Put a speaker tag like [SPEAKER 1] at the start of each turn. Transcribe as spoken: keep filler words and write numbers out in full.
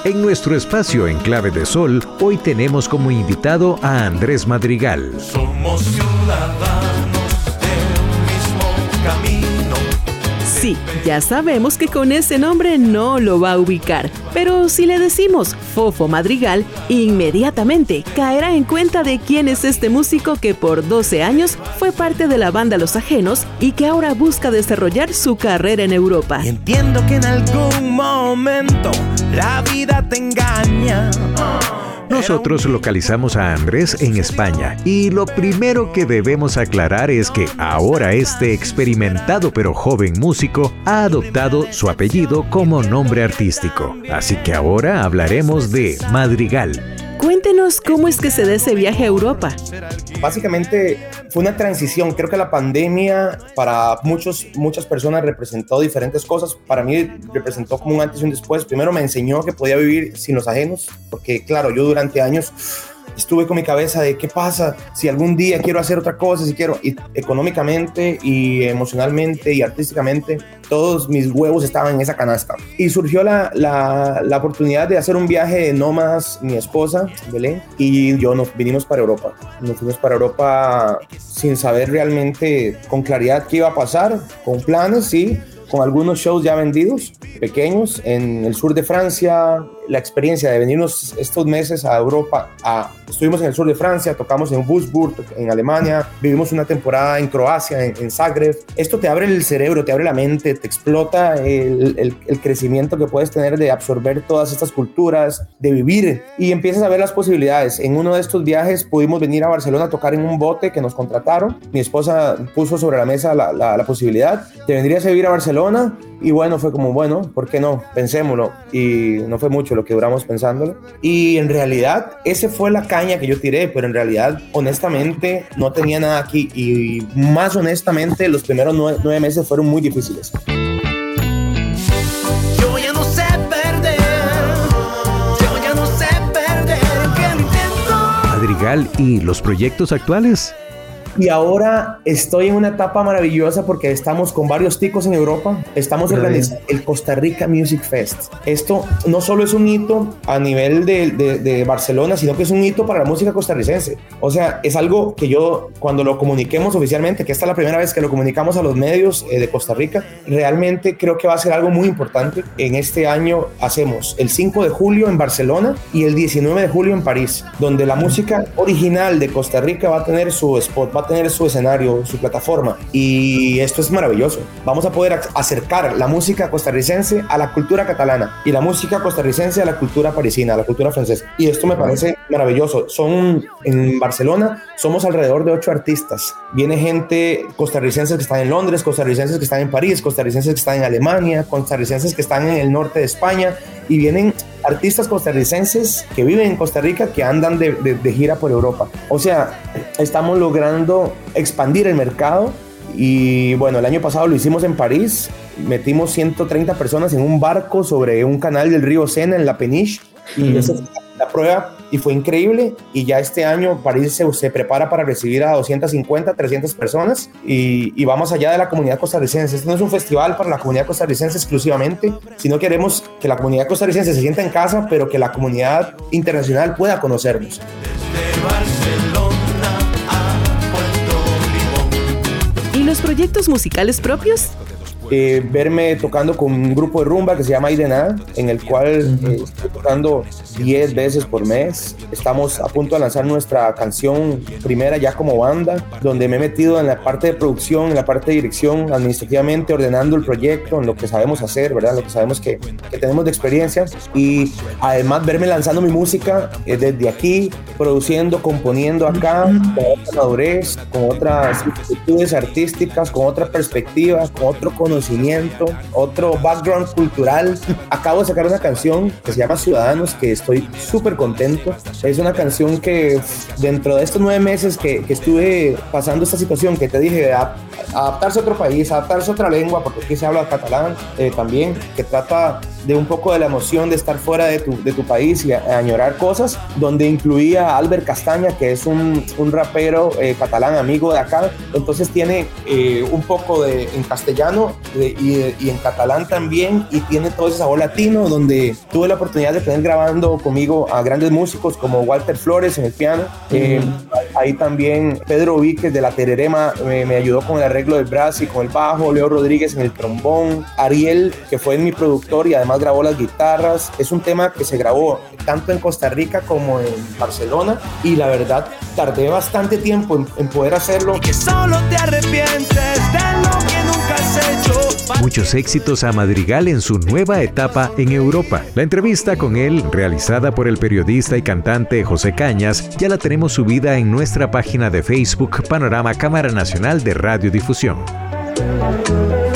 [SPEAKER 1] En nuestro espacio En Clave de Sol, hoy tenemos como invitado a Andrés Madrigal.
[SPEAKER 2] Somos ciudadanos del mismo camino.
[SPEAKER 3] Sí, ya sabemos que con ese nombre no lo va a ubicar, pero si le decimos Fofo Madrigal, inmediatamente caerá en cuenta de quién es este músico que por doce años fue parte de la banda Los Ajenos y que ahora busca desarrollar su carrera en Europa.
[SPEAKER 2] Entiendo que en algún momento la vida te engaña.
[SPEAKER 1] Nosotros localizamos a Andrés en España y lo primero que debemos aclarar es que ahora este experimentado pero joven músico ha adoptado su apellido como nombre artístico. Así que ahora hablaremos de Madrigal.
[SPEAKER 3] Cuéntenos cómo es que se da ese viaje a Europa.
[SPEAKER 4] Básicamente fue una transición. Creo que la pandemia para muchos, muchas personas representó diferentes cosas. Para mí representó como un antes y un después. Primero me enseñó que podía vivir sin los ajenos, porque claro, yo durante años estuve con mi cabeza de qué pasa si algún día quiero hacer otra cosa, si quiero, y económicamente y emocionalmente y artísticamente, todos mis huevos estaban en esa canasta. Y surgió la, la, la oportunidad de hacer un viaje de nómadas, mi esposa, Belén, y yo nos vinimos para Europa. Nos fuimos para Europa sin saber realmente con claridad qué iba a pasar, con planes, sí, con algunos shows ya vendidos, pequeños, en el sur de Francia. La experiencia de venirnos estos meses a Europa, a, estuvimos en el sur de Francia, tocamos en Würzburg, en Alemania, vivimos una temporada en Croacia, en, en Zagreb. Esto te abre el cerebro, te abre la mente, te explota el, el, el crecimiento que puedes tener de absorber todas estas culturas, de vivir, y empiezas a ver las posibilidades. En uno de estos viajes pudimos venir a Barcelona a tocar en un bote que nos contrataron. Mi esposa puso sobre la mesa la, la, la posibilidad de venir a vivir a Barcelona, y bueno, fue como, bueno, ¿por qué no? Pensémoslo. Y no fue mucho lo que duramos pensándolo. Y en realidad, esa fue la caña que yo tiré, pero en realidad, honestamente, no tenía nada aquí. Y más honestamente, los primeros nueve, nueve meses fueron muy difíciles.
[SPEAKER 2] Yo ya no sé perder. Yo ya no sé perder. ¿Qué intento?
[SPEAKER 1] Madrigal, ¿y los proyectos actuales?
[SPEAKER 4] Y ahora estoy en una etapa maravillosa porque estamos con varios ticos en Europa. Estamos organizando el Costa Rica Music Fest. Esto no solo es un hito a nivel de, de, de Barcelona, sino que es un hito para la música costarricense. O sea, es algo que yo, cuando lo comuniquemos oficialmente, que esta es la primera vez que lo comunicamos a los medios eh, de Costa Rica, realmente creo que va a ser algo muy importante. En este año hacemos el cinco de julio en Barcelona y el diecinueve de julio en París, donde la música original de Costa Rica va a tener su spot, va a tener su escenario, su plataforma, y esto es maravilloso. Vamos a poder acercar la música costarricense a la cultura catalana y la música costarricense a la cultura parisina, a la cultura francesa, y esto me parece maravilloso. Son, en Barcelona somos alrededor de ocho artistas. Viene gente costarricenses que están en Londres, costarricenses que están en París, costarricenses que están en Alemania, costarricenses que están en el norte de España, y vienen artistas costarricenses que viven en Costa Rica, que andan de, de, de gira por Europa. O sea, estamos logrando expandir el mercado. Y bueno, el año pasado lo hicimos en París. Metimos ciento treinta personas en un barco sobre un canal del río Sena en la Peniche, y mm. esa fue la prueba y fue increíble. Y ya este año París se, se prepara para recibir a doscientas cincuenta, trescientas personas, y, y vamos allá de la comunidad costarricense. Este no es un festival para la comunidad costarricense exclusivamente, sino queremos que la comunidad costarricense se sienta en casa, pero que la comunidad internacional pueda conocernos.
[SPEAKER 2] Desde Barcelona a Puerto Limón.
[SPEAKER 3] ¿Y los proyectos musicales propios?
[SPEAKER 4] Eh, verme tocando con un grupo de rumba que se llama Irená, en el cual eh, estoy tocando diez veces por mes. Estamos a punto de lanzar nuestra canción primera ya como banda, donde me he metido en la parte de producción, en la parte de dirección, administrativamente ordenando el proyecto, en lo que sabemos hacer, ¿verdad? Lo que sabemos que, que tenemos de experiencia, y además verme lanzando mi música eh, desde aquí, produciendo, componiendo acá, con otra madurez, con otras actitudes artísticas, con otra perspectiva, con otro conocimiento, otro background cultural. Acabo de sacar una canción que se llama Ciudadanos, que estoy súper contento. Es una canción que dentro de estos nueve meses que, que estuve pasando esta situación que te dije, de adaptarse a otro país, adaptarse a otra lengua, porque aquí se habla catalán eh, también, que trata de un poco de la emoción de estar fuera de tu, de tu país y a, a añorar cosas, donde incluía a Albert Castaña, que es un, un rapero eh, catalán amigo de acá. Entonces tiene eh, un poco de, en castellano de, y, de, y en catalán también, y tiene todo ese sabor latino, donde tuve la oportunidad de tener grabando conmigo a grandes músicos como Walter Flores en el piano. Eh, ahí también Pedro Víquez de La Tererema me, me ayudó con el arreglo del brass y con el bajo, Leo Rodríguez en el trombón, Ariel, que fue mi productor y además grabó las guitarras. Es un tema que se grabó tanto en Costa Rica como en Barcelona, y la verdad tardé bastante tiempo en, en poder hacerlo.
[SPEAKER 2] Y que solo te arrepientes de lo que nunca has hecho.
[SPEAKER 1] Muchos éxitos a Madrigal en su nueva etapa en Europa. La entrevista con él, realizada por el periodista y cantante José Cañas, ya la tenemos subida en nuestra página de Facebook Panorama Cámara Nacional de Radiodifusión.